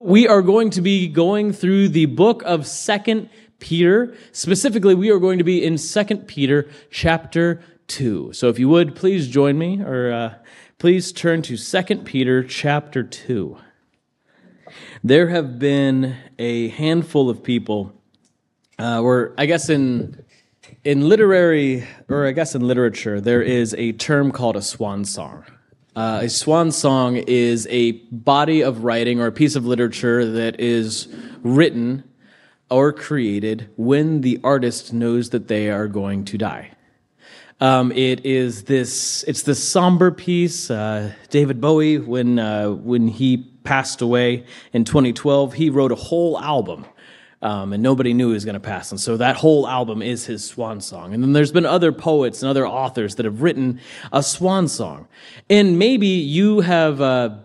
We are going to be going through the book of 2 Peter. Specifically, we are going to be in 2 Peter chapter 2. So if you would, please join me, or please turn to 2 Peter chapter 2. There have been a handful of people, or I guess in literary, or I guess in literature, there is a term called a swan song. A swan song is a body of writing or a piece of literature that is written or created when the artist knows that they are going to die. It's this somber piece. David Bowie, when he passed away in 2012, he wrote a whole album. And nobody knew he was going to pass. And so that whole album is his swan song. And then there's been other poets and other authors that have written a swan song. And maybe you have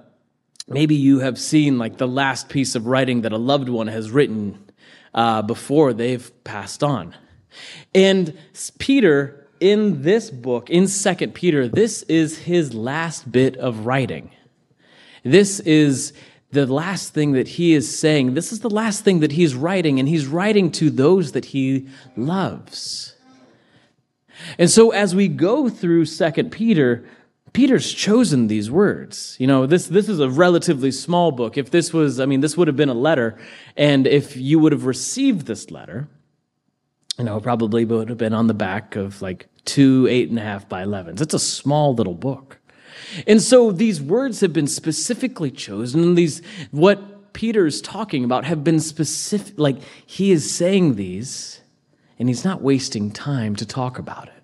seen like the last piece of writing that a loved one has written before they've passed on. And Peter, in this book, in 2 Peter, this is his last bit of writing. This is the last thing that he is saying. This is the last thing that he's writing, and he's writing to those that he loves. And so as we go through 2 Peter, Peter's chosen these words. You know, this is a relatively small book. If this was, this would have been a letter, and if you would have received this letter, it probably would have been on the back of like 2 8.5 by 11s. It's a small little book. And so these words have been specifically chosen. What Peter's talking about have been specific, like he is saying these, and he's not wasting time to talk about it.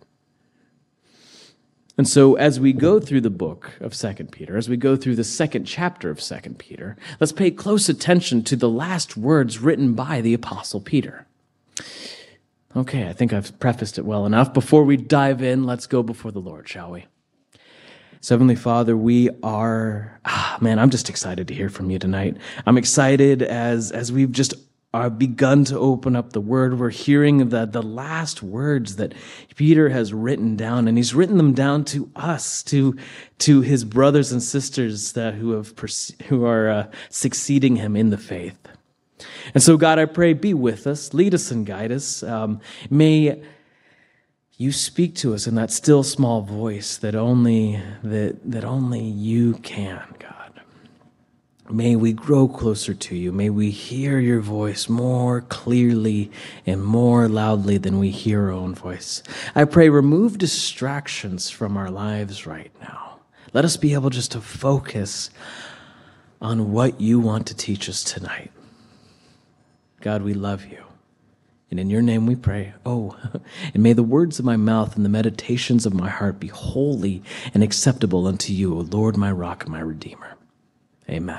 And so as we go through the book of 2 Peter, as we go through the second chapter of 2 Peter, let's pay close attention to the last words written by the Apostle Peter. Okay, I think I've prefaced it well enough. Before we dive in, let's go before the Lord, shall we? So, Heavenly Father, we are, I'm just excited to hear from you tonight. I'm excited as we've just begun to open up the Word. We're hearing the last words that Peter has written down, and he's written them down to us, to his brothers and sisters who are succeeding him in the faith. And so, God, I pray, be with us, lead us and guide us. May you speak to us in that still small voice that only you can, God. May we grow closer to you. May we hear your voice more clearly and more loudly than we hear our own voice. I pray, remove distractions from our lives right now. Let us be able just to focus on what you want to teach us tonight. God, we love you. And in your name we pray. And may the words of my mouth and the meditations of my heart be holy and acceptable unto you, O Lord, my rock and my redeemer. Amen.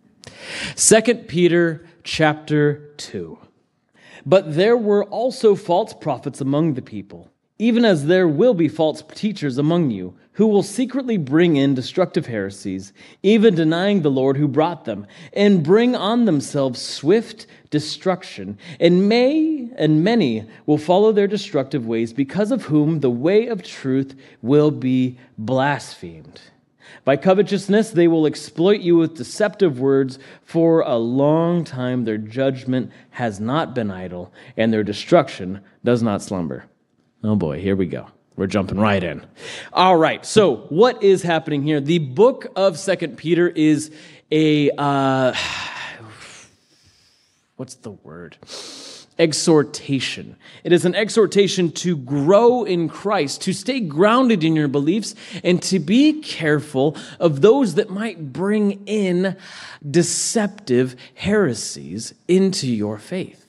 2 Peter chapter 2. But there were also false prophets among the people, even as there will be false teachers among you, who will secretly bring in destructive heresies, even denying the Lord who brought them, and bring on themselves swift destruction. And many will follow their destructive ways, because of whom the way of truth will be blasphemed. By covetousness they will exploit you with deceptive words. For a long time their judgment has not been idle, and their destruction does not slumber. Oh boy, here we go. We're jumping right in. All right, so what is happening here? The book of 2 Peter is what's the word? Exhortation. It is an exhortation to grow in Christ, to stay grounded in your beliefs, and to be careful of those that might bring in deceptive heresies into your faith.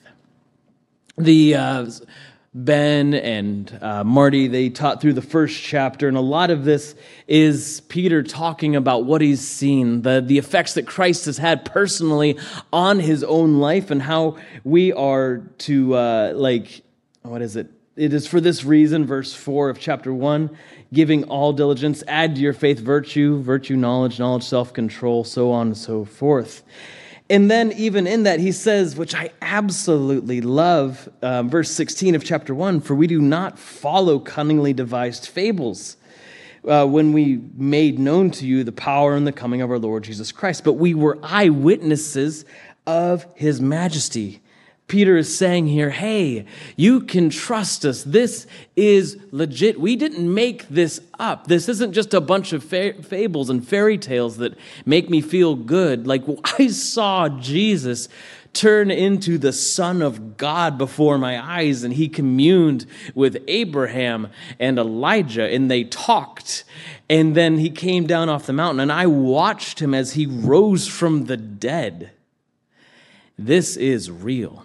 Ben and Marty, they taught through the first chapter, and a lot of this is Peter talking about what he's seen, the effects that Christ has had personally on his own life, and how we are to, It is for this reason, verse 4 of chapter 1, giving all diligence, add to your faith virtue, knowledge, self-control, so on and so forth. And then even in that, he says, which I absolutely love, verse 16 of chapter 1, for we do not follow cunningly devised fables when we made known to you the power and the coming of our Lord Jesus Christ, but we were eyewitnesses of his majesty. Peter is saying here, hey, you can trust us. This is legit. We didn't make this up. This isn't just a bunch of fables and fairy tales that make me feel good. Like, I saw Jesus turn into the Son of God before my eyes, and he communed with Abraham and Elijah, and they talked. And then he came down off the mountain, and I watched him as he rose from the dead. This is real.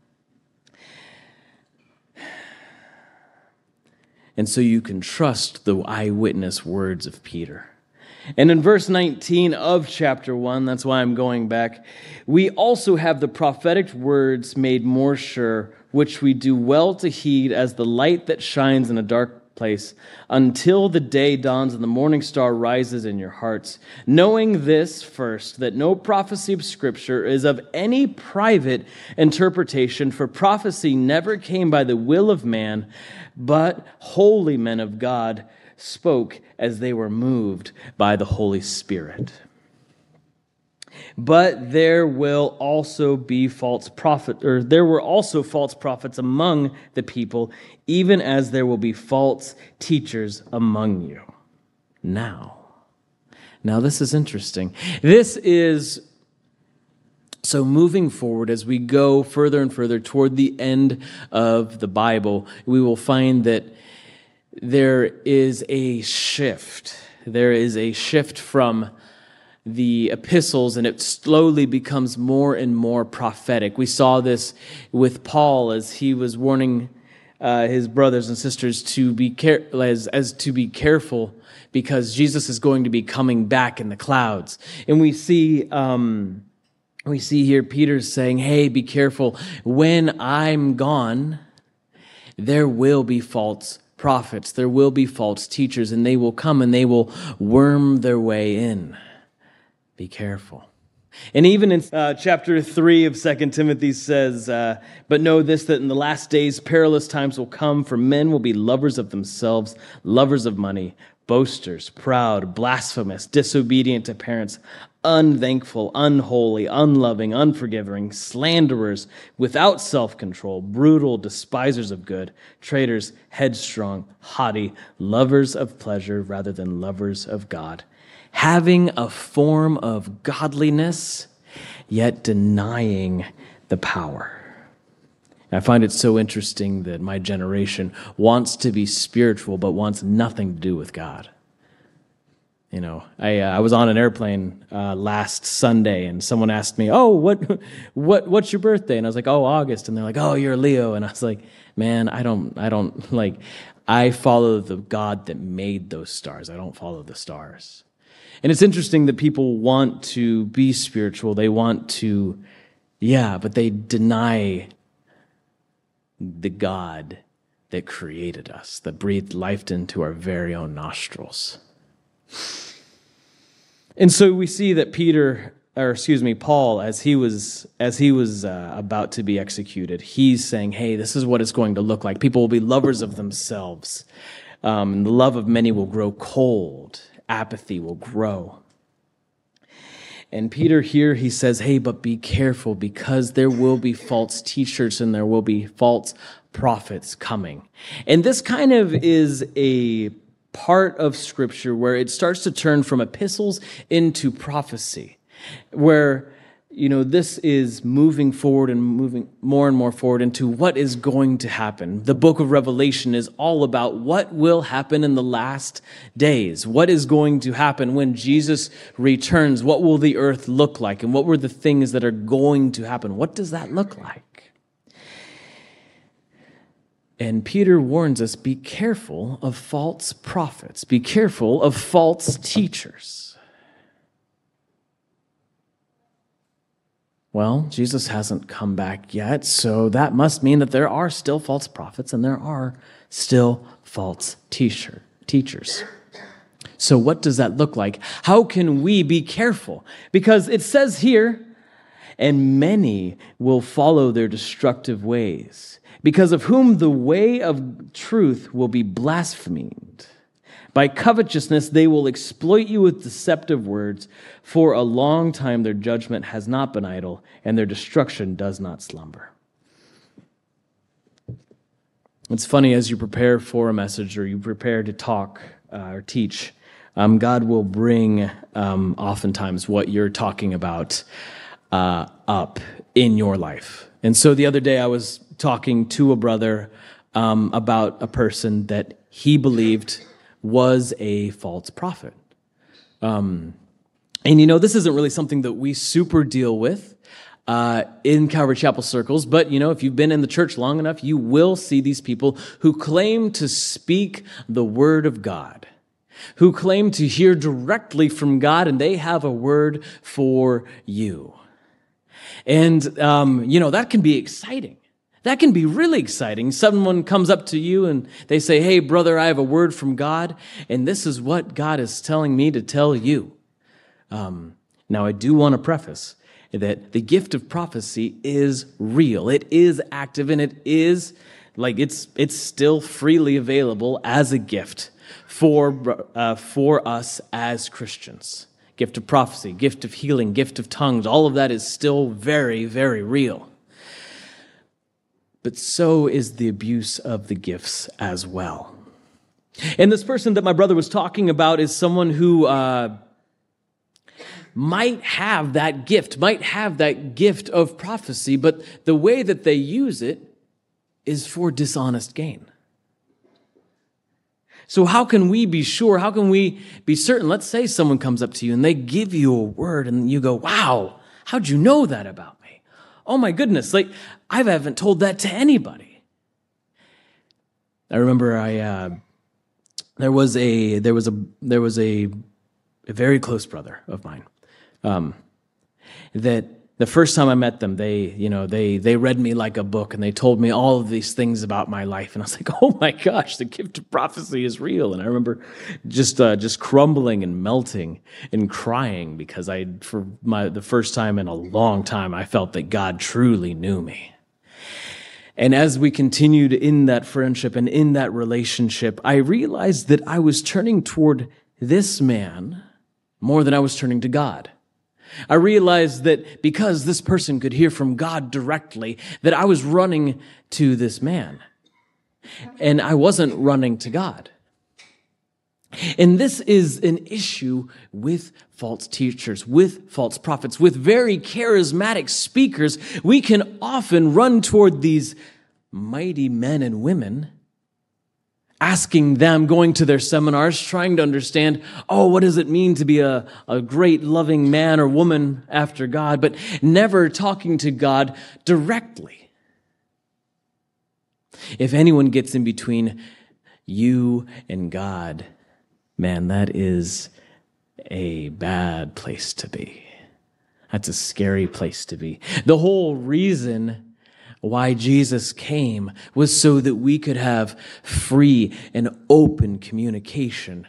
And so you can trust the eyewitness words of Peter. And in verse 19 of chapter 1, that's why I'm going back, we also have the prophetic words made more sure, which we do well to heed as the light that shines in a dark place, until the day dawns and the morning star rises in your hearts. Knowing this first, that no prophecy of Scripture is of any private interpretation, for prophecy never came by the will of man, but holy men of God spoke as they were moved by the Holy Spirit. But there will also be there were also false prophets among the people, even as there will be false teachers among you. Now this is interesting. So moving forward, as we go further and further toward the end of the Bible, we will find that there is a shift. There is a shift from the epistles, and it slowly becomes more and more prophetic. We saw this with Paul as he was warning his brothers and sisters to be careful, because Jesus is going to be coming back in the clouds. And we see here Peter saying, hey, be careful. When I'm gone, there will be false prophets. There will be false teachers, and they will come and they will worm their way in. Be careful. And even in chapter 3 of 2 Timothy says, but know this, that in the last days perilous times will come, for men will be lovers of themselves, lovers of money, boasters, proud, blasphemous, disobedient to parents, unthankful, unholy, unloving, unforgiving, slanderers, without self-control, brutal, despisers of good, traitors, headstrong, haughty, lovers of pleasure rather than lovers of God, having a form of godliness, yet denying the power. I find it so interesting that my generation wants to be spiritual, but wants nothing to do with God. You know, I was on an airplane last Sunday, and someone asked me, "Oh, what's your birthday?" And I was like, "Oh, August." And they're like, "Oh, you're a Leo." And I was like, "Man, I don't like. I follow the God that made those stars. I don't follow the stars." And it's interesting that people want to be spiritual. They want to, but they deny the God that created us, that breathed life into our very own nostrils. And so we see that Paul, as he was about to be executed, he's saying, hey, this is what it's going to look like. People will be lovers of themselves. The love of many will grow cold. Apathy will grow. And Peter here, he says, hey, but be careful, because there will be false teachers and there will be false prophets coming. And this kind of is a part of Scripture where it starts to turn from epistles into prophecy, where, this is moving forward and moving more and more forward into what is going to happen. The book of Revelation is all about what will happen in the last days. What is going to happen when Jesus returns? What will the earth look like? And what were the things that are going to happen? What does that look like? And Peter warns us, be careful of false prophets. Be careful of false teachers. Well, Jesus hasn't come back yet, so that must mean that there are still false prophets and there are still false teachers. So what does that look like? How can we be careful? Because it says here, and many will follow their destructive ways, because of whom the way of truth will be blasphemed. By covetousness, they will exploit you with deceptive words. For a long time, their judgment has not been idle, and their destruction does not slumber. It's funny, as you prepare for a message or you prepare to talk or teach, God will bring oftentimes what you're talking about up in your life. And so the other day I was talking to a brother about a person that he believed was a false prophet. And this isn't really something that we super deal with in Calvary Chapel circles, but if you've been in the church long enough, you will see these people who claim to speak the word of God, who claim to hear directly from God, and they have a word for you. And, that can be exciting. That can be really exciting. Someone comes up to you and they say, "Hey, brother, I have a word from God, and this is what God is telling me to tell you." Now, I do want to preface that the gift of prophecy is real. It is active, and it is it's still freely available as a gift for us as Christians. Gift of prophecy, gift of healing, gift of tongues, all of that is still very, very real. But so is the abuse of the gifts as well. And this person that my brother was talking about is someone who might have that gift of prophecy, but the way that they use it is for dishonest gain. So how can we be sure? How can we be certain? Let's say someone comes up to you and they give you a word and you go, "Wow, how'd you know that about me? Oh my goodness, I haven't told that to anybody." I remember there was a very close brother of mine that the first time I met them, they read me like a book and they told me all of these things about my life, and I was like, "Oh my gosh, the gift of prophecy is real." And I remember just crumbling and melting and crying because the first time in a long time, I felt that God truly knew me. And as we continued in that friendship and in that relationship, I realized that I was turning toward this man more than I was turning to God. I realized that because this person could hear from God directly, that I was running to this man. And I wasn't running to God. And this is an issue with false teachers, with false prophets, with very charismatic speakers. We can often run toward these mighty men and women, asking them, going to their seminars, trying to understand, what does it mean to be a great loving man or woman after God, but never talking to God directly. If anyone gets in between you and God, man, that is a bad place to be. That's a scary place to be. The whole reason why Jesus came was so that we could have free and open communication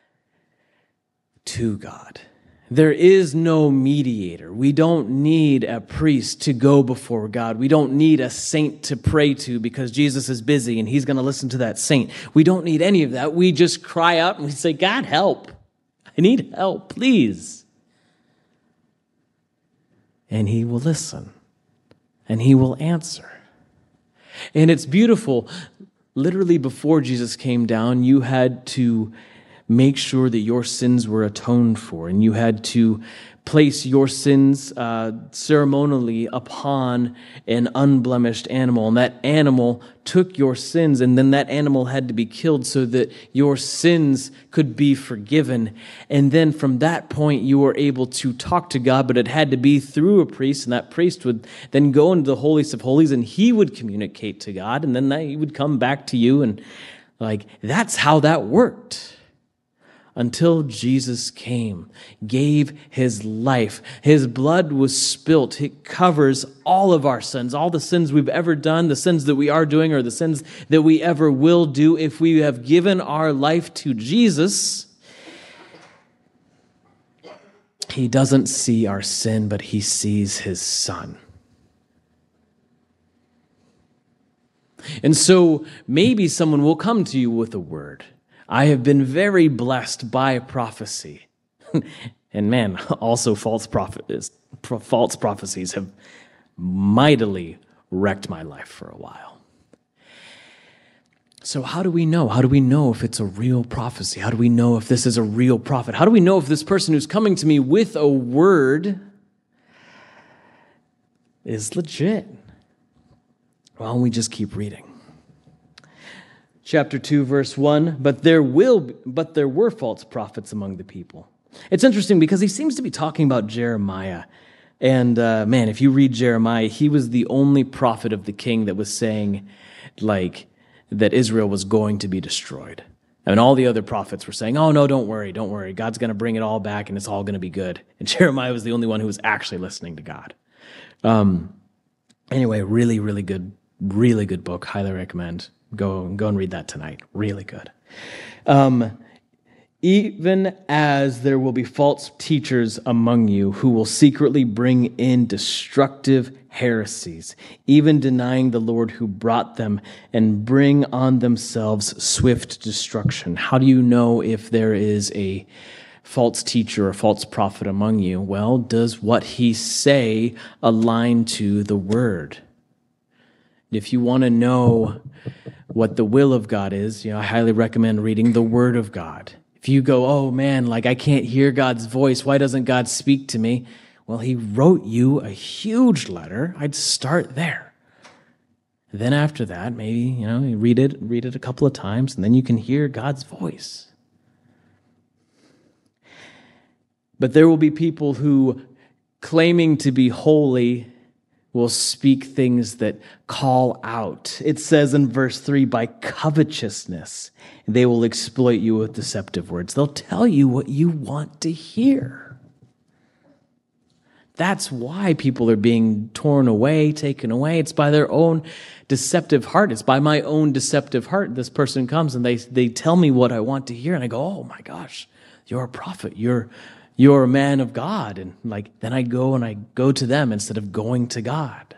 to God. There is no mediator. We don't need a priest to go before God. We don't need a saint to pray to because Jesus is busy and he's going to listen to that saint. We don't need any of that. We just cry out and we say, "God, help. I need help, please." And he will listen. And he will answer. And it's beautiful. Literally before Jesus came down, you had to make sure that your sins were atoned for, and you had to place your sins ceremonially upon an unblemished animal. And that animal took your sins, and then that animal had to be killed so that your sins could be forgiven. And then from that point, you were able to talk to God, but it had to be through a priest, and that priest would then go into the holiest of holies, and he would communicate to God, and then he would come back to you, and that's how that worked. Until Jesus came, gave his life. His blood was spilt. It covers all of our sins, all the sins we've ever done, the sins that we are doing, or the sins that we ever will do. If we have given our life to Jesus, he doesn't see our sin, but he sees his Son. And so maybe someone will come to you with a word. I have been very blessed by prophecy. And man, also false prophecies have mightily wrecked my life for a while. So how do we know? How do we know if it's a real prophecy? How do we know if this is a real prophet? How do we know if this person who's coming to me with a word is legit? Well, we just keep reading. Chapter 2, verse 1, but there were false prophets among the people. It's interesting because he seems to be talking about Jeremiah. And man, if you read Jeremiah, he was the only prophet of the king that was saying, like, that Israel was going to be destroyed. And all the other prophets were saying, oh, no, don't worry. God's going to bring it all back and it's all going to be good. And Jeremiah was the only one who was actually listening to God. Anyway, really, really good book. Highly recommend. Go and read that tonight. Really good. Even as there will be false teachers among you who will secretly bring in destructive heresies, even denying the Lord who brought them, and bring on themselves swift destruction. How do you know if there is a false teacher or false prophet among you? Well, does what he say align to the word? If you want to know what the will of God is, I highly recommend reading the Word of God. If you go, oh man, like I can't hear God's voice, why doesn't God speak to me? Well, he wrote you a huge letter. I'd start there. Then after that, maybe, you read it a couple of times, and then you can hear God's voice. But there will be people who, claiming to be holy, will speak things that call out. It says in verse 3, by covetousness, they will exploit you with deceptive words. They'll tell you what you want to hear. That's why people are being torn away, taken away. It's by their own deceptive heart. It's by my own deceptive heart. This person comes and they tell me what I want to hear. And I go, oh my gosh, you're a prophet. You're a man of God. And then I go to them instead of going to God.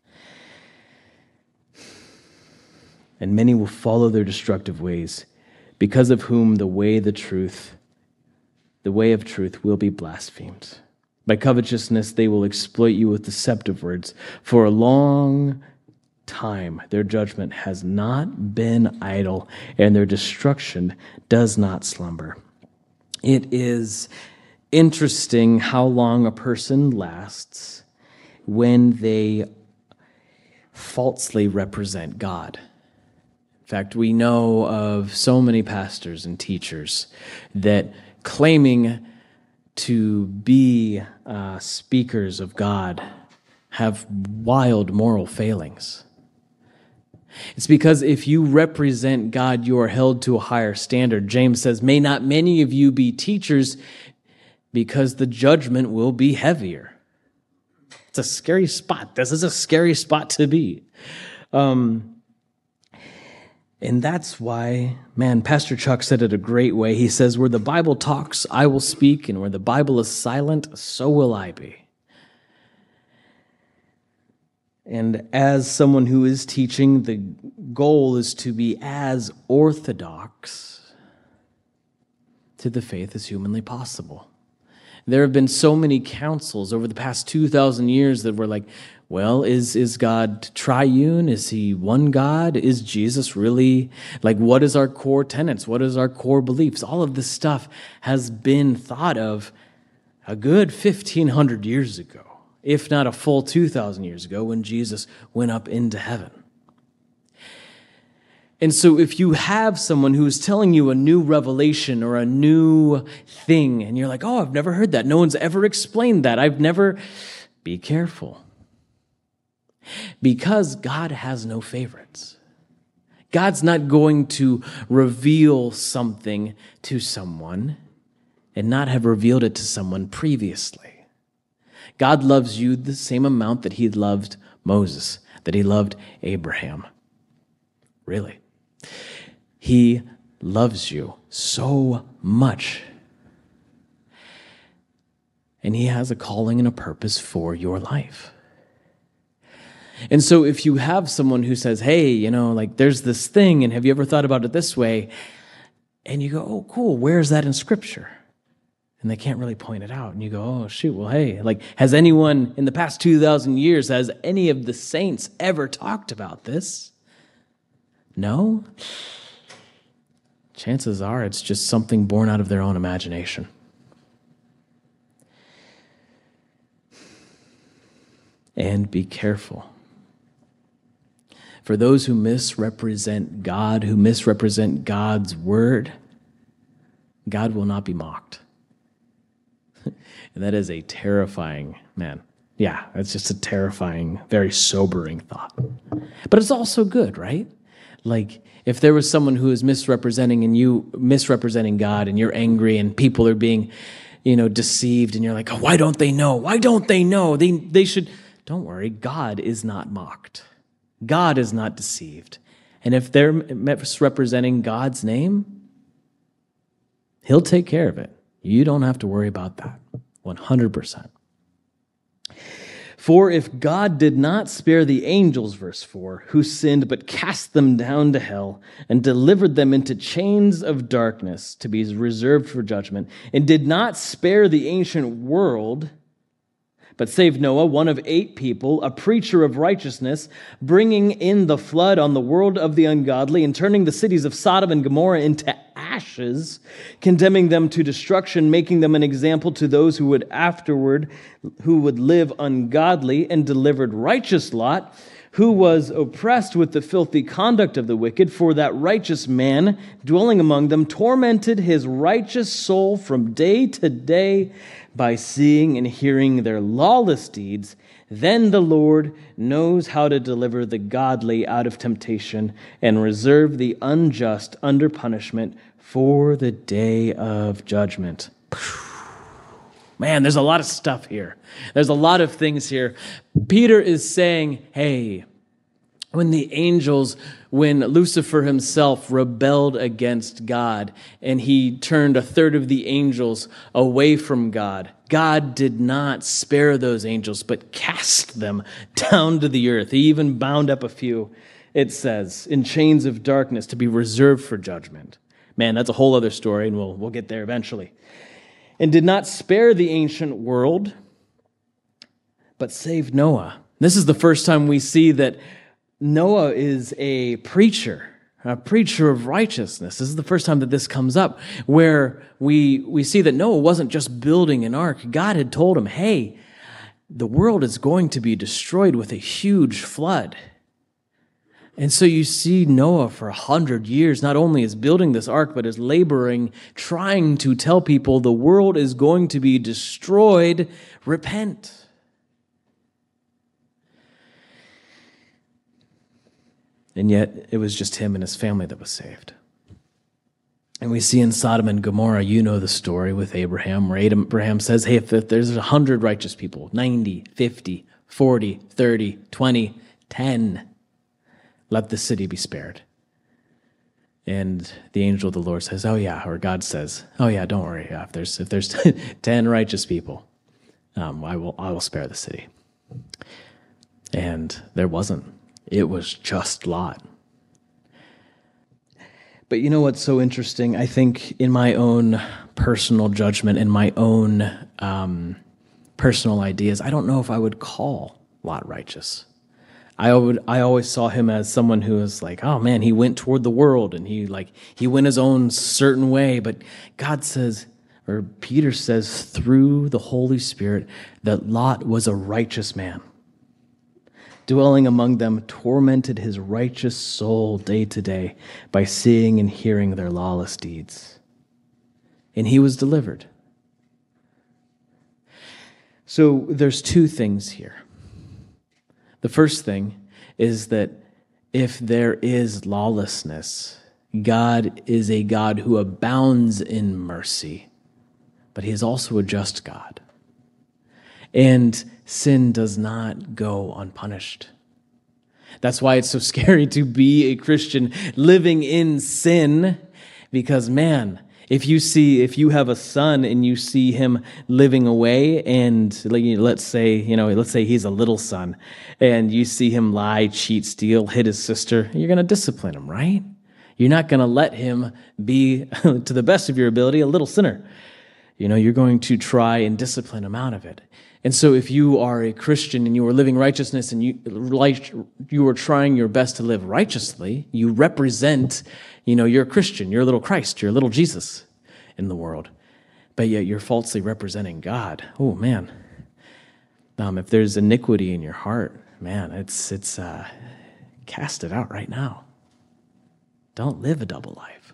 And many will follow their destructive ways, because of whom the way of truth will be blasphemed. By covetousness they will exploit you with deceptive words. For a long time their judgment has not been idle, and their destruction does not slumber. It is interesting how long a person lasts when they falsely represent God. In fact, we know of so many pastors and teachers that claiming to be speakers of God have wild moral failings. It's because if you represent God, you are held to a higher standard. James says, may not many of you be teachers, because the judgment will be heavier. It's a scary spot. This is a scary spot to be. And that's why, man, Pastor Chuck said it a great way. He says, where the Bible talks, I will speak, and where the Bible is silent, so will I be. And as someone who is teaching, the goal is to be as orthodox to the faith as humanly possible. There have been so many councils over the past 2,000 years that were like, well, is God triune? Is he one God? Is Jesus really, what is our core tenets? What is our core beliefs? All of this stuff has been thought of a good 1,500 years ago, if not a full 2,000 years ago, when Jesus went up into heaven. And so if you have someone who is telling you a new revelation or a new thing, and you're like, oh, I've never heard that. No one's ever explained that. Be careful. Because God has no favorites. God's not going to reveal something to someone and not have revealed it to someone previously. God loves you the same amount that he loved Moses, that he loved Abraham. Really. He loves you so much. And he has a calling and a purpose for your life. And so if you have someone who says, hey, there's this thing, and have you ever thought about it this way? And you go, oh, cool, where's that in Scripture? And they can't really point it out. And you go, oh, shoot, well, hey, like, has anyone in the past 2,000 years, has any of the saints ever talked about this? No? Chances are it's just something born out of their own imagination. And be careful. For those who misrepresent God, who misrepresent God's word, God will not be mocked. And that is a terrifying, man. Yeah, it's just a terrifying, very sobering thought. But it's also good, right? Like, if there was someone who is misrepresenting God, and you're angry and people are being, deceived, and you're like, oh, why don't they know? Why don't they know? They should. Don't worry, God is not mocked. God is not deceived. And if they're misrepresenting God's name, He'll take care of it. You don't have to worry about that. 100%. For if God did not spare the angels, verse 4, who sinned but cast them down to hell and delivered them into chains of darkness to be reserved for judgment, and did not spare the ancient world, but saved Noah, one of 8 people, a preacher of righteousness, bringing in the flood on the world of the ungodly and turning the cities of Sodom and Gomorrah into ashes, condemning them to destruction, making them an example to those who would live ungodly, and delivered righteous Lot, who was oppressed with the filthy conduct of the wicked, for that righteous man, dwelling among them, tormented his righteous soul from day to day by seeing and hearing their lawless deeds. Then the Lord knows how to deliver the godly out of temptation and reserve the unjust under punishment for the day of judgment. Man, there's a lot of stuff here. There's a lot of things here. Peter is saying, hey, when Lucifer himself rebelled against God and he turned a third of the angels away from God, God did not spare those angels, but cast them down to the earth. He even bound up a few, it says, in chains of darkness to be reserved for judgment. Man, that's a whole other story, and we'll get there eventually. And did not spare the ancient world, but saved Noah. This is the first time we see that Noah is a preacher of righteousness. This is the first time that this comes up, where we see that Noah wasn't just building an ark. God had told him, hey, the world is going to be destroyed with a huge flood. And so you see Noah for 100 years not only is building this ark, but is laboring, trying to tell people the world is going to be destroyed. Repent. And yet it was just him and his family that was saved. And we see in Sodom and Gomorrah, you know the story with Abraham, where Abraham says, hey, if there's 100 righteous people, 90, 50, 40, 30, 20, 10, let the city be spared. And the angel of the Lord says, oh yeah, or God says, oh yeah, don't worry. Yeah, if there's 10 righteous people, I will spare the city. And there wasn't. It was just Lot. But you know what's so interesting? I think in my own personal judgment, in my own personal ideas, I don't know if I would call Lot righteous. I always saw him as someone who was like, oh man, he went toward the world and he went his own certain way. But God says, or Peter says through the Holy Spirit, that Lot was a righteous man. Dwelling among them, tormented his righteous soul day to day by seeing and hearing their lawless deeds. And he was delivered. So there's 2 things here. The first thing is that if there is lawlessness, God is a God who abounds in mercy, but he is also a just God. And sin does not go unpunished. That's why it's so scary to be a Christian living in sin, because man, if you have a son and you see him living away, and let's say he's a little son, and you see him lie, cheat, steal, hit his sister, you're going to discipline him, right? You're not going to let him be, to the best of your ability, a little sinner. You're going to try and discipline him out of it. And so if you are a Christian and you are living righteousness and you are trying your best to live righteously, you represent, you're a Christian, you're a little Christ, you're a little Jesus in the world. But yet you're falsely representing God. Oh, man. If there's iniquity in your heart, man, it's cast it out right now. Don't live a double life.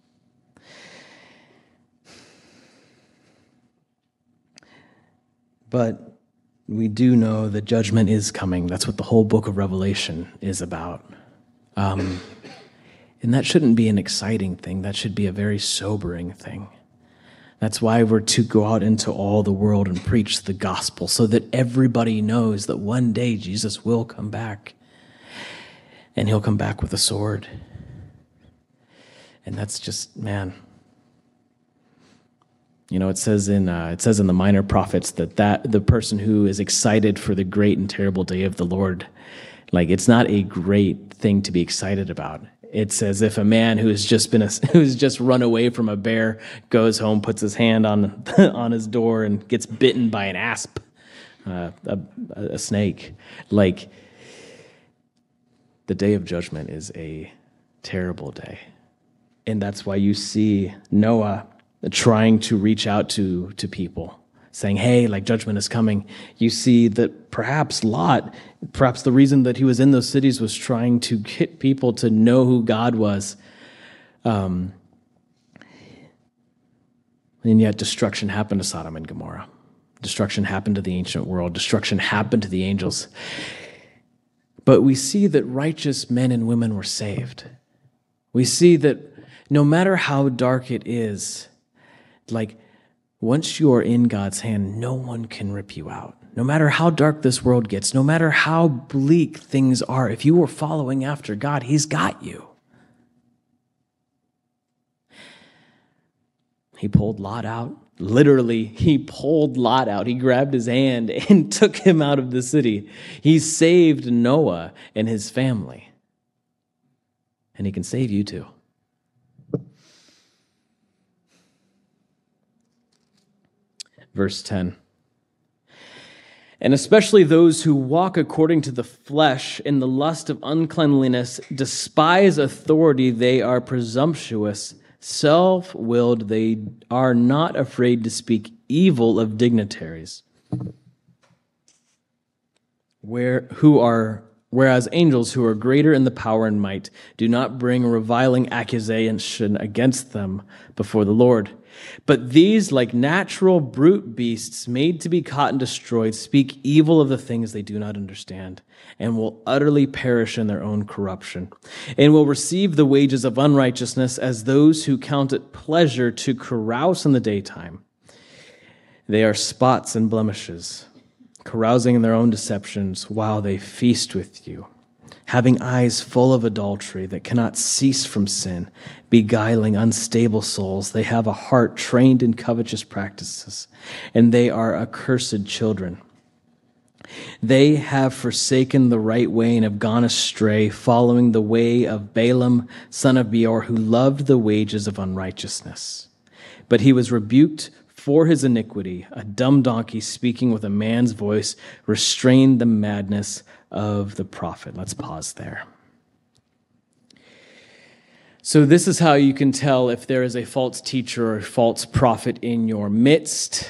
But we do know that judgment is coming. That's what the whole book of Revelation is about. And that shouldn't be an exciting thing. That should be a very sobering thing. That's why we're to go out into all the world and preach the gospel, so that everybody knows that one day Jesus will come back. And he'll come back with a sword. And that's just, man. It says in the Minor Prophets that the person who is excited for the great and terrible day of the Lord, it's not a great thing to be excited about. It's as if a man who's just run away from a bear goes home, puts his hand on his door, and gets bitten by an asp, a snake. The day of judgment is a terrible day, and that's why you see Noah trying to reach out to people, saying, hey, judgment is coming. You see that perhaps Lot, the reason that he was in those cities was trying to get people to know who God was. And yet destruction happened to Sodom and Gomorrah. Destruction happened to the ancient world. Destruction happened to the angels. But we see that righteous men and women were saved. We see that no matter how dark it is, once you are in God's hand, no one can rip you out. No matter how dark this world gets, no matter how bleak things are, if you are following after God, he's got you. He pulled Lot out. Literally, he pulled Lot out. He grabbed his hand and took him out of the city. He saved Noah and his family. And he can save you too. Verse 10. And especially those who walk according to the flesh in the lust of uncleanliness despise authority. They are presumptuous, self-willed. They are not afraid to speak evil of dignitaries. Whereas angels who are greater in the power and might do not bring reviling accusation against them before the Lord. But these, like natural brute beasts made to be caught and destroyed, speak evil of the things they do not understand, and will utterly perish in their own corruption, and will receive the wages of unrighteousness as those who count it pleasure to carouse in the daytime. They are spots and blemishes, carousing in their own deceptions while they feast with you, having eyes full of adultery that cannot cease from sin, beguiling unstable souls. They have a heart trained in covetous practices, and they are accursed children. They have forsaken the right way and have gone astray, following the way of Balaam, son of Beor, who loved the wages of unrighteousness. But he was rebuked for his iniquity. A dumb donkey speaking with a man's voice restrained the madness of the prophet. Let's pause there. So this is how you can tell if there is a false teacher or a false prophet in your midst.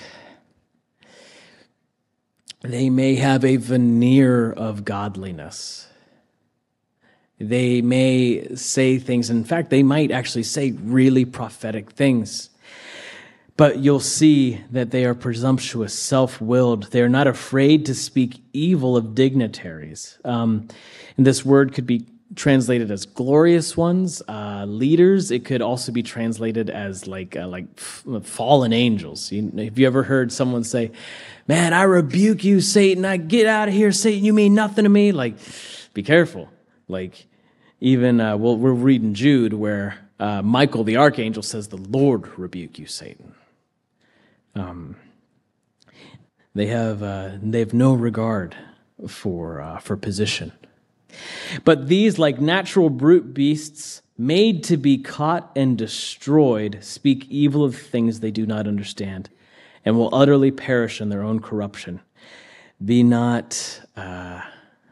They may have a veneer of godliness. They may say things. In fact, they might actually say really prophetic things. But you'll see that they are presumptuous, self-willed. They are not afraid to speak evil of dignitaries. And this word could be translated as glorious ones, leaders. It could also be translated as like fallen angels. Have you ever heard someone say, "Man, I rebuke you, Satan. I get out of here, Satan. You mean nothing to me." Be careful. Even we're reading Jude where Michael the archangel says, "The Lord rebuke you, Satan." They have no regard for position. But these, like natural brute beasts, made to be caught and destroyed, speak evil of things they do not understand, and will utterly perish in their own corruption. Be not, I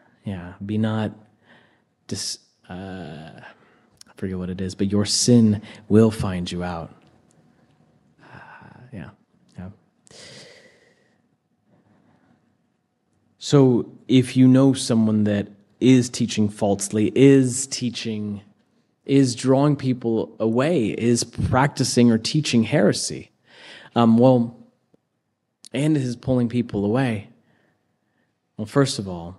forget what it is, but your sin will find you out. Yeah. So if you know someone that is teaching falsely, is drawing people away, is practicing or teaching heresy, and is pulling people away, well, first of all,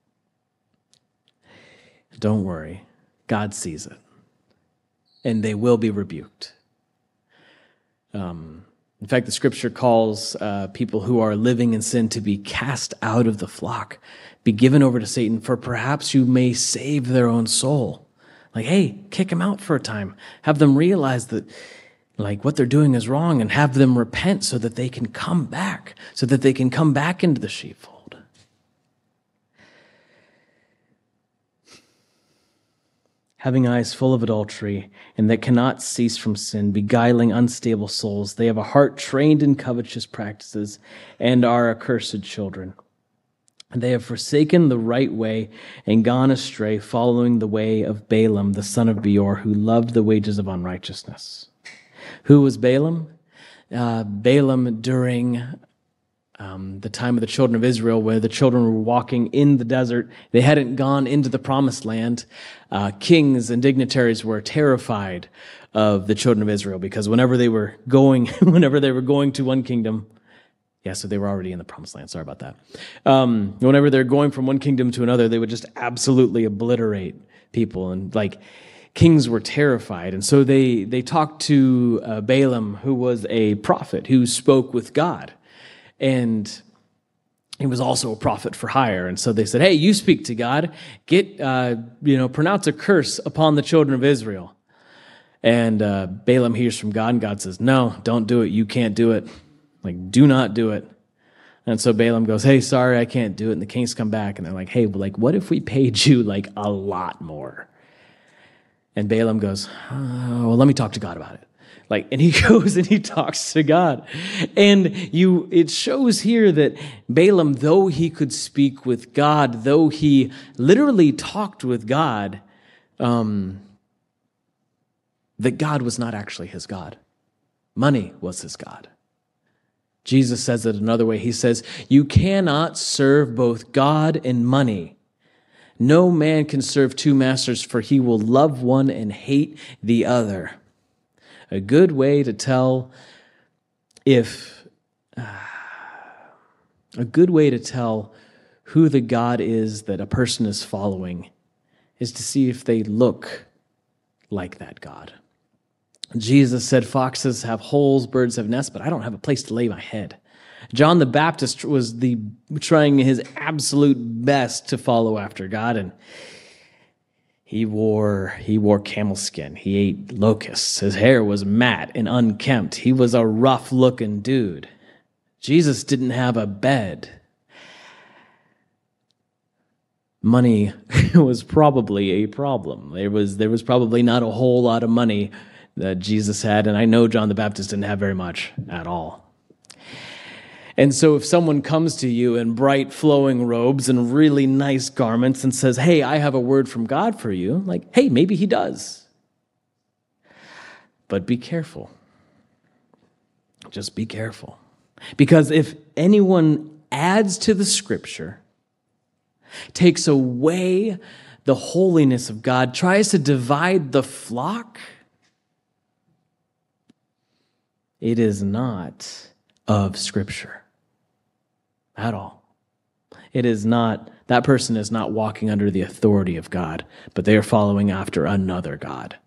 don't worry. God sees it, and they will be rebuked. In fact, the scripture calls people who are living in sin to be cast out of the flock, be given over to Satan, for perhaps you may save their own soul. Like, hey, kick them out for a time. Have them realize that what they're doing is wrong, and have them repent so that they can come back, into the sheepfold. Having eyes full of adultery, and that cannot cease from sin, beguiling unstable souls. They have a heart trained in covetous practices, and are accursed children. They have forsaken the right way, and gone astray, following the way of Balaam, the son of Beor, who loved the wages of unrighteousness. Who was Balaam? Balaam during the time of the children of Israel, where the children were walking in the desert. They hadn't gone into the promised land. Kings and dignitaries were terrified of the children of Israel, because whenever they were going to one kingdom, so they were already in the promised land. Sorry about that. Whenever they're going from one kingdom to another, they would just absolutely obliterate people, and kings were terrified. And so they talked to Balaam, who was a prophet who spoke with God. And he was also a prophet for hire. And so they said, hey, you speak to God. Pronounce a curse upon the children of Israel. And Balaam hears from God, and God says, no, don't do it. You can't do it. Do not do it. And so Balaam goes, hey, sorry, I can't do it. And the kings come back, and they're like, hey, what if we paid you a lot more? And Balaam goes, well, let me talk to God about it. And he goes and he talks to God. And it shows here that Balaam, though he could speak with God, though he literally talked with God, that God was not actually his God. Money was his God. Jesus says it another way. He says, you cannot serve both God and money. No man can serve two masters, for he will love one and hate the other. A good way to tell who the God is that a person is following is to see if they look like that God. Jesus said, foxes have holes, birds have nests, but I don't have a place to lay my head. John the Baptist was trying his absolute best to follow after God, and he wore camel skin. He ate locusts. His hair was matte and unkempt. He was a rough-looking dude. Jesus didn't have a bed. Money was probably a problem. There was probably not a whole lot of money that Jesus had, and I know John the Baptist didn't have very much at all. And so if someone comes to you in bright flowing robes and really nice garments and says, hey, I have a word from God for you, hey, maybe he does. But be careful. Just be careful. Because if anyone adds to the scripture, takes away the holiness of God, tries to divide the flock, it is not of scripture. At all. That person is not walking under the authority of God, but they are following after another God.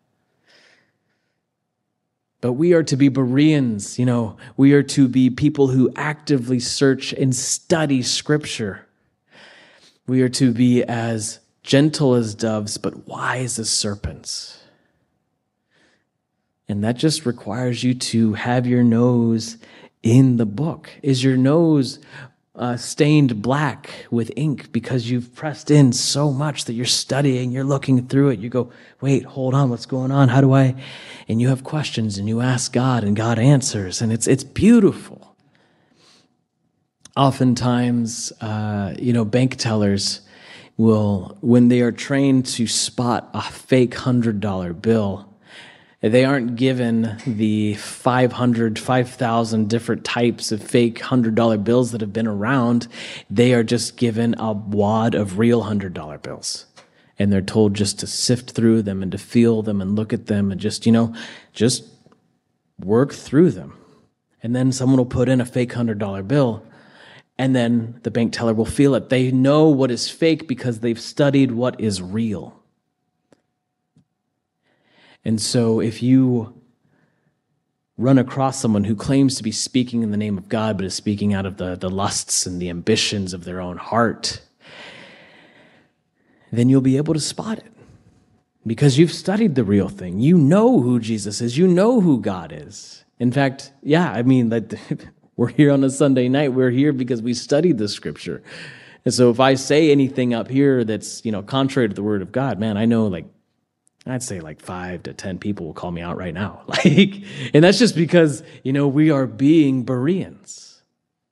But we are to be Bereans, we are to be people who actively search and study Scripture. We are to be as gentle as doves, but wise as serpents. And that just requires you to have your nose in the book. Is your nose stained black with ink because you've pressed in so much that you're studying, you're looking through it. You go, wait, hold on, what's going on? How do I? And you have questions and you ask God and God answers, and it's beautiful. Oftentimes, bank tellers will, when they are trained to spot a fake $100 bill, they aren't given the 5,000 different types of fake $100 bills that have been around. They are just given a wad of real $100 bills. And they're told just to sift through them and to feel them and look at them and just work through them. And then someone will put in a fake $100 bill, and then the bank teller will feel it. They know what is fake because they've studied what is real. And so if you run across someone who claims to be speaking in the name of God, but is speaking out of the lusts and the ambitions of their own heart, then you'll be able to spot it because you've studied the real thing. You know who Jesus is. You know who God is. In fact, we're here on a Sunday night. We're here because we studied the Scripture. And so if I say anything up here that's, contrary to the Word of God, man, I know I'd say 5 to 10 people will call me out right now. And that's just because, we are being Bereans.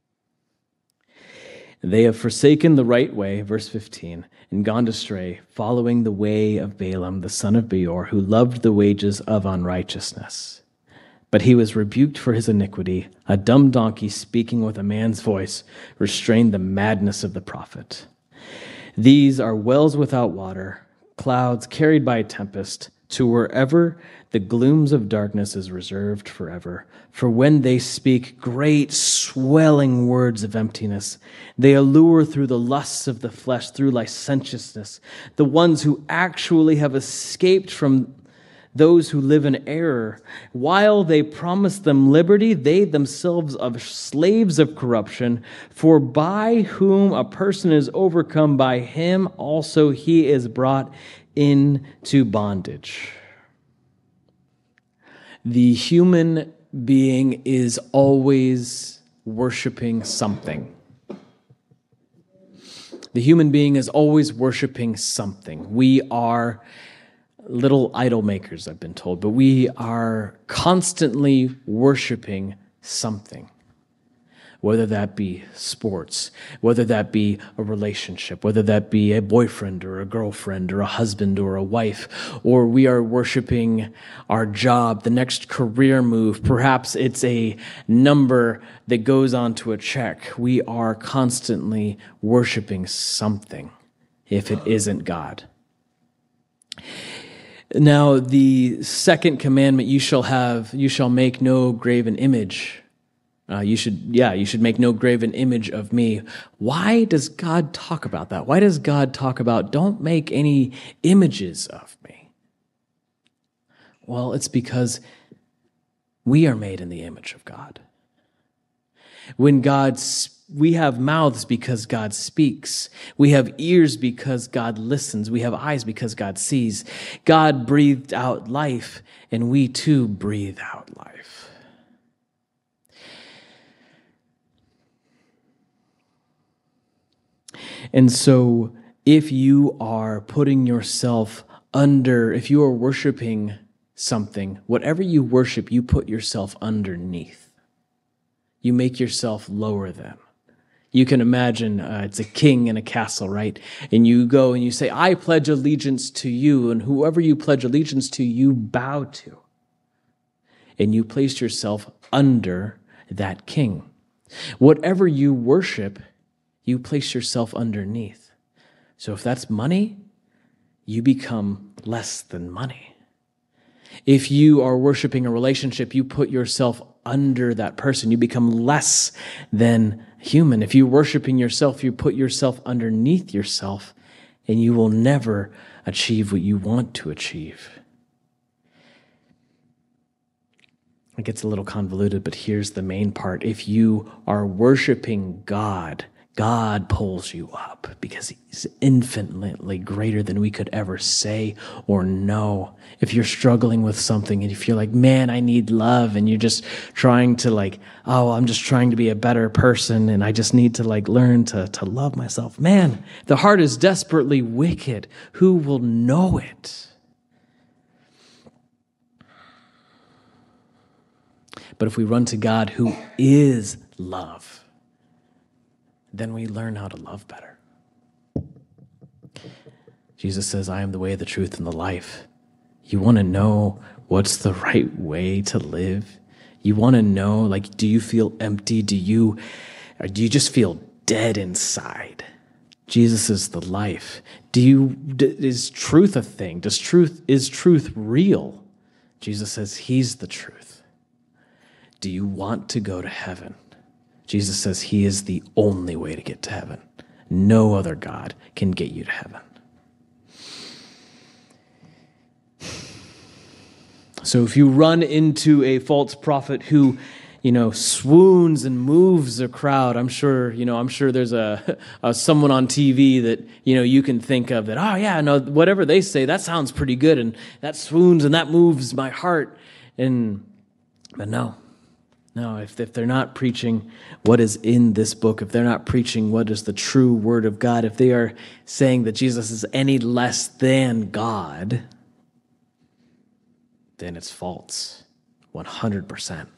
They have forsaken the right way, verse 15, and gone astray, following the way of Balaam, the son of Beor, who loved the wages of unrighteousness. But he was rebuked for his iniquity. A dumb donkey speaking with a man's voice restrained the madness of the prophet. These are wells without water, clouds carried by a tempest, to wherever the glooms of darkness is reserved forever. For when they speak great swelling words of emptiness, they allure through the lusts of the flesh, through licentiousness, the ones who actually have escaped from those who live in error. While they promise them liberty, they themselves are slaves of corruption. For by whom a person is overcome, by him also he is brought into bondage. The human being is always worshiping something. The human being is always worshiping something. We are little idol makers, I've been told, but we are constantly worshiping something, whether that be sports, whether that be a relationship, whether that be a boyfriend or a girlfriend or a husband or a wife, or we are worshiping our job, the next career move. Perhaps it's a number that goes onto a check. We are constantly worshiping something if it isn't God. Now, the second commandment, you shall make no graven image. You should make no graven image of me. Why does God talk about that? Why does God talk about don't make any images of me? Well, it's because we are made in the image of God. We have mouths because God speaks. We have ears because God listens. We have eyes because God sees. God breathed out life, and we too breathe out life. And so if you are putting yourself under, if you are worshiping something, whatever you worship, you put yourself underneath. You make yourself lower than. You can imagine it's a king in a castle, right? And you go and you say, I pledge allegiance to you, and whoever you pledge allegiance to, you bow to. And you place yourself under that king. Whatever you worship, you place yourself underneath. So if that's money, you become less than money. If you are worshiping a relationship, you put yourself under that person. You become less than human. If you're worshiping yourself, you put yourself underneath yourself, and you will never achieve what you want to achieve. It gets a little convoluted, but here's the main part. If you are worshiping God, God pulls you up because he's infinitely greater than we could ever say or know. If you're struggling with something and if you're like, man, I need love, and you're just trying to like, oh, I'm just trying to be a better person and I just need to like learn to love myself. Man, the heart is desperately wicked. Who will know it? But if we run to God who is love, then we learn how to love better. Jesus says, I am the way, the truth, and the life. You want to know what's the right way to live? You want to know, like, do you feel empty? Or do you just feel dead inside? Jesus is the life. Is truth a thing? Is truth real? Jesus says he's the truth. Do you want to go to heaven? Jesus says he is the only way to get to heaven. No other God can get you to heaven. So if you run into a false prophet who, swoons and moves a crowd, I'm sure there's a someone on TV that, you can think of that, oh yeah, no, whatever they say, that sounds pretty good, and that swoons and that moves my heart. But no, if they're not preaching what is in this book, if they're not preaching what is the true word of God, if they are saying that Jesus is any less than God, then it's false, 100%.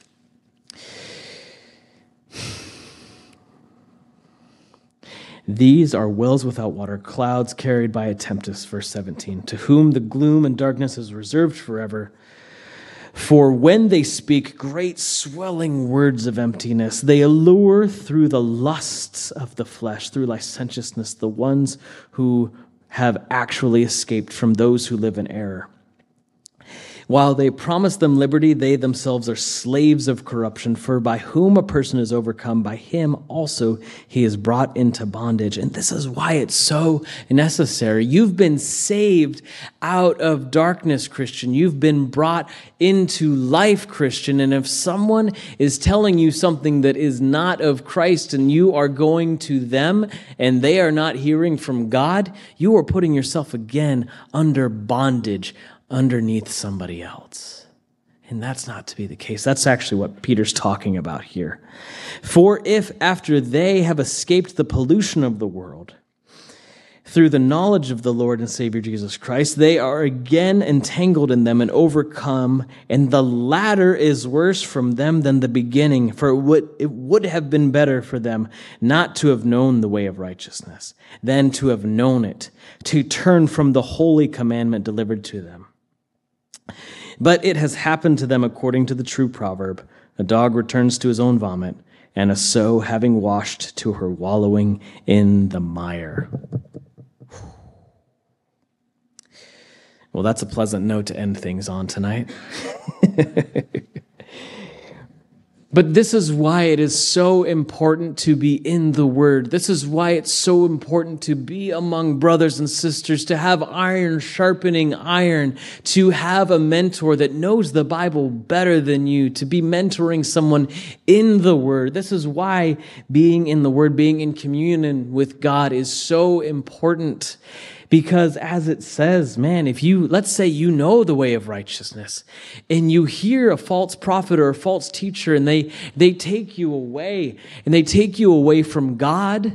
These are wells without water, clouds carried by a tempest, verse 17, to whom the gloom and darkness is reserved forever. For when they speak great swelling words of emptiness, they allure through the lusts of the flesh, through licentiousness, the ones who have actually escaped from those who live in error. While they promise them liberty, they themselves are slaves of corruption. For by whom a person is overcome, by him also he is brought into bondage. And this is why it's so necessary. You've been saved out of darkness, Christian. You've been brought into life, Christian. And if someone is telling you something that is not of Christ and you are going to them and they are not hearing from God, you are putting yourself again under bondage, underneath somebody else. And that's not to be the case. That's actually what Peter's talking about here. For if after they have escaped the pollution of the world, through the knowledge of the Lord and Savior Jesus Christ, they are again entangled in them and overcome, and the latter is worse from them than the beginning. For it would have been better for them not to have known the way of righteousness than to have known it, to turn from the holy commandment delivered to them. But it has happened to them according to the true proverb, a dog returns to his own vomit, and a sow having washed to her wallowing in the mire. Well, that's a pleasant note to end things on tonight. But this is why it is so important to be in the Word. This is why it's so important to be among brothers and sisters, to have iron sharpening iron, to have a mentor that knows the Bible better than you, to be mentoring someone in the Word. This is why being in the Word, being in communion with God is so important. Because as it says, man, let's say you know the way of righteousness and you hear a false prophet or a false teacher and they take you away and they take you away from God.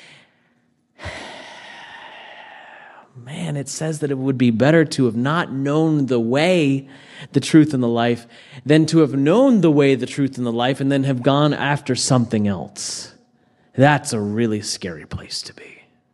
Man, it says that it would be better to have not known the way, the truth, and the life than to have known the way, the truth, and the life and then have gone after something else. That's a really scary place to be.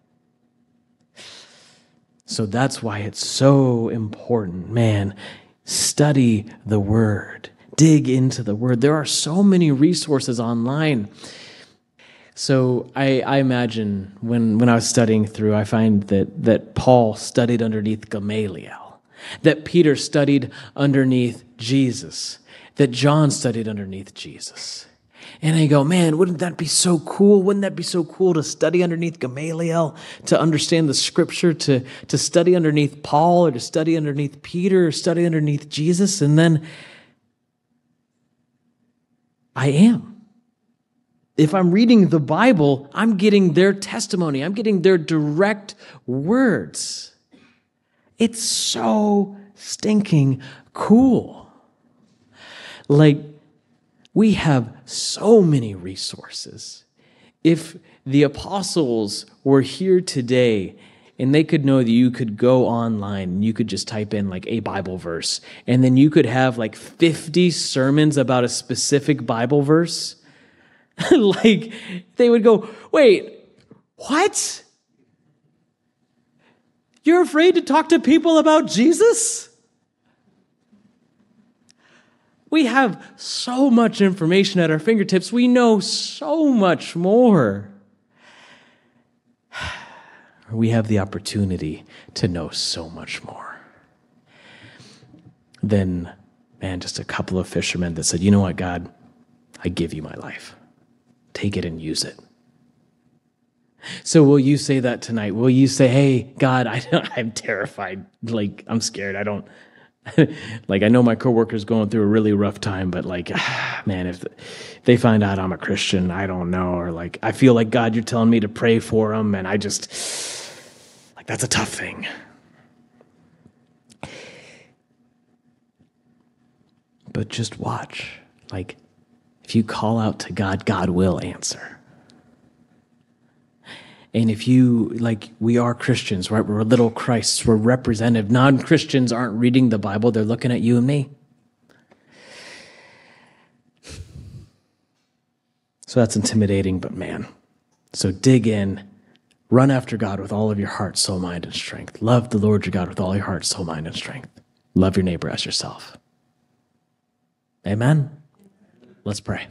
So that's why it's so important. Man, study the Word. Dig into the Word. There are so many resources online. So I imagine when I was studying through, I find that Paul studied underneath Gamaliel, that Peter studied underneath Jesus, that John studied underneath Jesus. And I go, man, wouldn't that be so cool? Wouldn't that be so cool to study underneath Gamaliel, to understand the Scripture, to study underneath Paul, or to study underneath Peter, or study underneath Jesus? And then I am. If I'm reading the Bible, I'm getting their testimony. I'm getting their direct words. It's so stinking cool. Like, we have so many resources. If the apostles were here today and they could know that you could go online and you could just type in like a Bible verse, and then you could have like 50 sermons about a specific Bible verse, like they would go, wait, what? You're afraid to talk to people about Jesus? We have so much information at our fingertips. We know so much more. We have the opportunity to know so much more than, man, just a couple of fishermen that said, you know what, God, I give you my life. Take it and use it. So will you say that tonight? Will you say, hey, God, I'm terrified. Like, I'm scared. I don't, like, I know my coworker's going through a really rough time, but like, man, if they find out I'm a Christian, I don't know. Or like, I feel like, God, you're telling me to pray for them. And I just, like, that's a tough thing. But just watch. Like, if you call out to God, God will answer. And if you, like, we are Christians, right? We're little Christs. We're representative. Non-Christians aren't reading the Bible. They're looking at you and me. So that's intimidating, but man. So dig in. Run after God with all of your heart, soul, mind, and strength. Love the Lord your God with all your heart, soul, mind, and strength. Love your neighbor as yourself. Amen? Let's pray.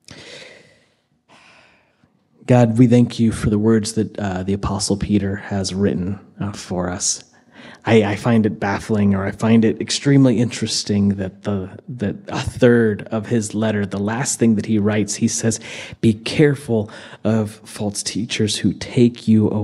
God, we thank you for the words that the Apostle Peter has written for us. I find it baffling, or I find it extremely interesting that a third of his letter, the last thing that he writes, he says, be careful of false teachers who take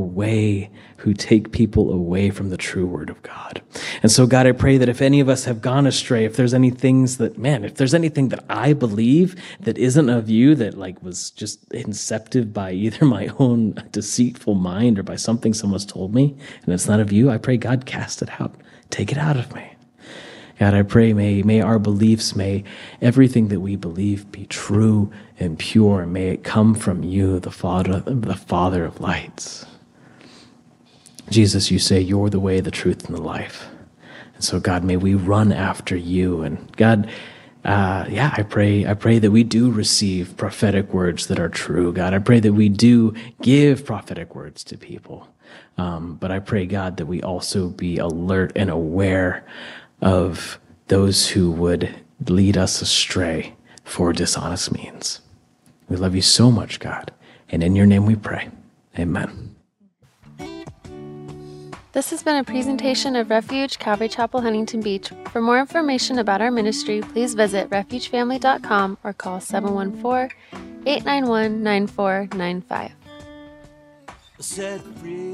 people away from the true word of God. And so, God, I pray that if any of us have gone astray, if there's anything that I believe that isn't of you, that like was just incepted by either my own deceitful mind or by something someone's told me, and it's not of you, I pray, God, cast it out. Take it out of me. God, I pray, may our beliefs, may everything that we believe be true and pure, and may it come from you, the Father of lights. Jesus, you say you're the way, the truth, and the life. And so, God, may we run after you. And God, I pray that we do receive prophetic words that are true. God, I pray that we do give prophetic words to people. But I pray, God, that we also be alert and aware of those who would lead us astray for dishonest means. We love you so much, God. And in your name we pray. Amen. This has been a presentation of Refuge Calvary Chapel, Huntington Beach. For more information about our ministry, please visit refugefamily.com or call 714-891-9495. Set free.